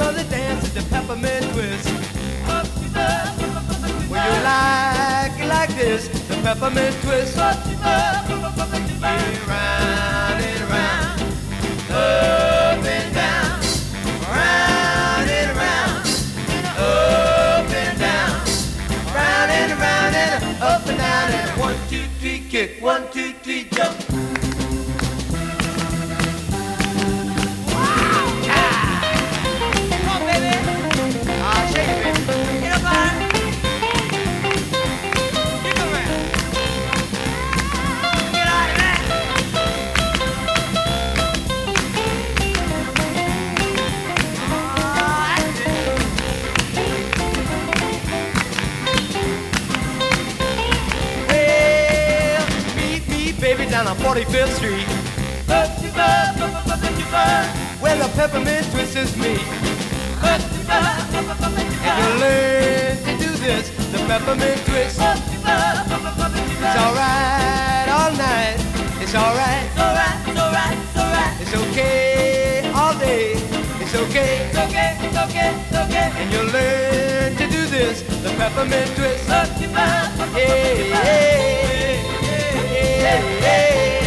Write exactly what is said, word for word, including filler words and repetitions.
of the dance is the peppermint twist. When you like it like this, the peppermint twist. Yeah, round and round, up and down, round and round, up and down, round and round and up and down and one, two, three, kick, one, two, three, jump. Down on forty-fifth Street, where the peppermint twist is me. And you learn to do this, the peppermint twist. It's alright all night, it's alright, it's alright, it's alright, it's alright. It's okay all day, it's okay, it's okay, it's okay, it's okay. And you learn to do this, the peppermint twist. Yeah, yeah, yeah, yeah, yeah.